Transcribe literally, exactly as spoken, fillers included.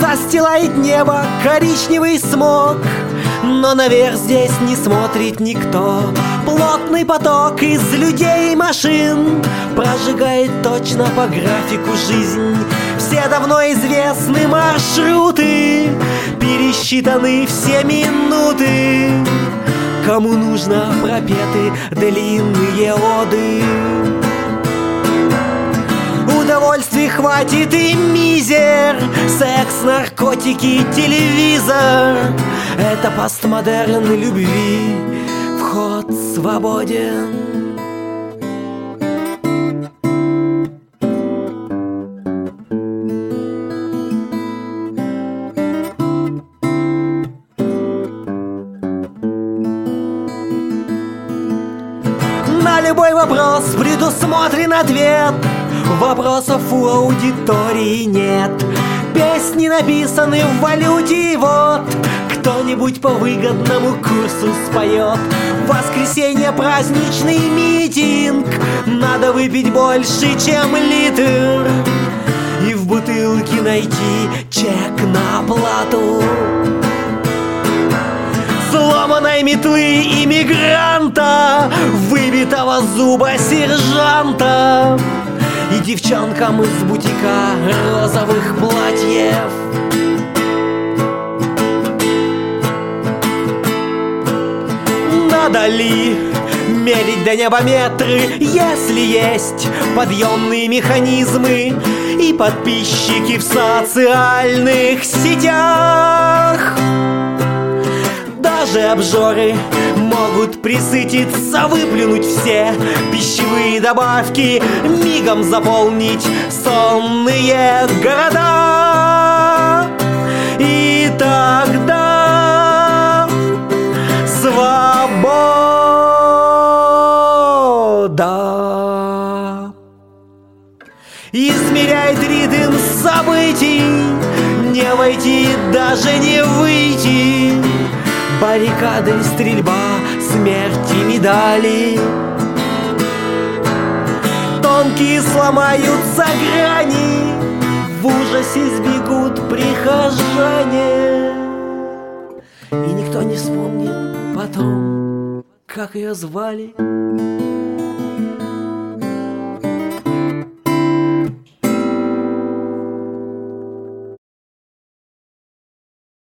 застилает небо коричневый смог. Но наверх здесь не смотрит никто. Плотный поток из людей и машин прожигает точно по графику жизнь. Все давно известны маршруты, пересчитаны все минуты. Кому нужно пропеты длинные оды. Удовольствий хватит и мизер, секс, наркотики, телевизор. Это постмодерн любви, вход свободен. На любой вопрос предусмотрен ответ. Вопросов у аудитории нет. Песни написаны в валюте, и вот кто-нибудь по выгодному курсу споет. В воскресенье праздничный митинг, надо выпить больше, чем литр, и в бутылке найти чек на оплату. Сломанной метлы иммигранта, выбитого зуба сержанта и девчонкам из бутика розовых платьев. Надо ли мерить до неба метры, если есть подъемные механизмы и подписчики в социальных сетях? Даже обжоры могут присытиться, выплюнуть все пищевые добавки, мигом заполнить сонные города. И тогда свобода измеряет ритм событий, не войти, даже не выйти. Баррикады, стрельба, смерть и медали. Тонкие сломаются грани, в ужасе сбегут прихожане. И никто не вспомнит потом, как ее звали.